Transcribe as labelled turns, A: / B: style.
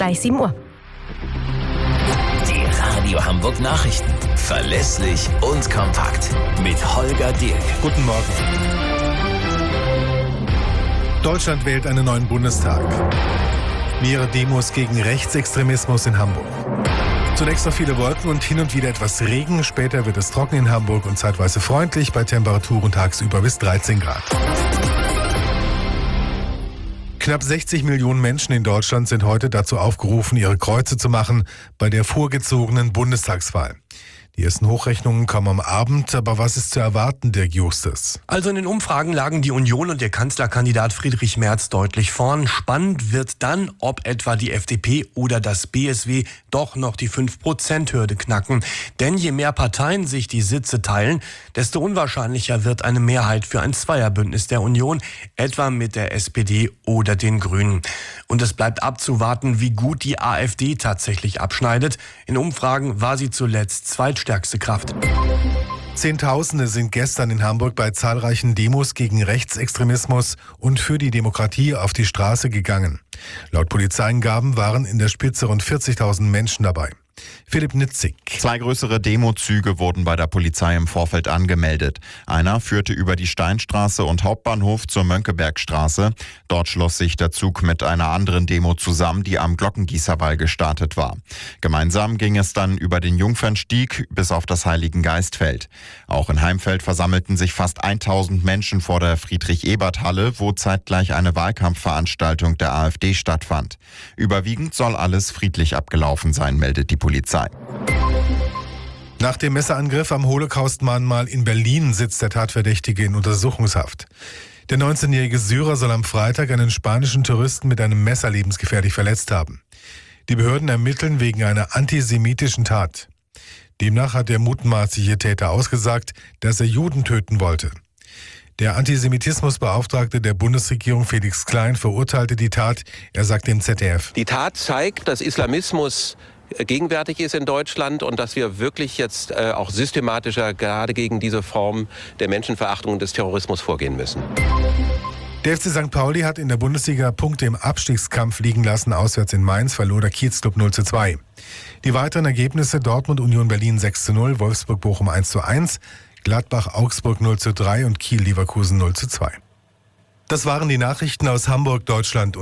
A: gleich 7 Uhr.
B: Die Radio Hamburg Nachrichten. Verlässlich und kompakt. Mit Holger Dirk.
C: Guten Morgen. Deutschland wählt einen neuen Bundestag. Mehrere Demos gegen Rechtsextremismus in Hamburg. Zunächst noch viele Wolken und hin und wieder etwas Regen. Später wird es trocken in Hamburg und zeitweise freundlich bei Temperaturen tagsüber bis 13 Grad. Knapp 60 Millionen Menschen in Deutschland sind heute dazu aufgerufen, ihre Kreuze zu machen bei der vorgezogenen Bundestagswahl. Die ersten Hochrechnungen kommen am Abend, aber was ist zu erwarten, Dirk Justus?
D: Also in den Umfragen lagen die Union und der Kanzlerkandidat Friedrich Merz deutlich vorn. Spannend wird dann, ob etwa die FDP oder das BSW doch noch die 5%-Hürde knacken. Denn je mehr Parteien sich die Sitze teilen, desto unwahrscheinlicher wird eine Mehrheit für ein Zweierbündnis der Union, etwa mit der SPD oder den Grünen. Und es bleibt abzuwarten, wie gut die AfD tatsächlich abschneidet. In Umfragen war sie zuletzt zweitstärkste Kraft.
C: Zehntausende sind gestern in Hamburg bei zahlreichen Demos gegen Rechtsextremismus und für die Demokratie auf die Straße gegangen. Laut Polizeiangaben waren in der Spitze rund 40.000 Menschen dabei. Philipp Nitzig.
E: 2 größere Demozüge wurden bei der Polizei im Vorfeld angemeldet. Einer führte über die Steinstraße und Hauptbahnhof zur Mönckebergstraße. Dort schloss sich der Zug mit einer anderen Demo zusammen, die am Glockengießerwall gestartet war. Gemeinsam ging es dann über den Jungfernstieg bis auf das Heiligengeistfeld. Auch in Heimfeld versammelten sich fast 1000 Menschen vor der Friedrich-Ebert-Halle, wo zeitgleich eine Wahlkampfveranstaltung der AfD stattfand. Überwiegend soll alles friedlich abgelaufen sein, meldet die Polizei.
C: Nach dem Messerangriff am Holocaust-Mahnmal in Berlin sitzt der Tatverdächtige in Untersuchungshaft. Der 19-jährige Syrer soll am Freitag einen spanischen Touristen mit einem Messer lebensgefährlich verletzt haben. Die Behörden ermitteln wegen einer antisemitischen Tat. Demnach hat der mutmaßliche Täter ausgesagt, dass er Juden töten wollte. Der Antisemitismusbeauftragte der Bundesregierung Felix Klein verurteilte die Tat. Er sagte im ZDF:
F: Die Tat zeigt, dass Islamismus gegenwärtig ist in Deutschland und dass wir wirklich jetzt auch systematischer gerade gegen diese Form der Menschenverachtung und des Terrorismus vorgehen müssen.
C: Der FC St. Pauli hat in der Bundesliga Punkte im Abstiegskampf liegen lassen. Auswärts in Mainz verlor der Kiezclub 0:2. Die weiteren Ergebnisse: Dortmund Union Berlin 6:0, Wolfsburg Bochum 1:1, Gladbach Augsburg 0:3 und Kiel Leverkusen 0:2. Das waren die Nachrichten aus Hamburg, Deutschland und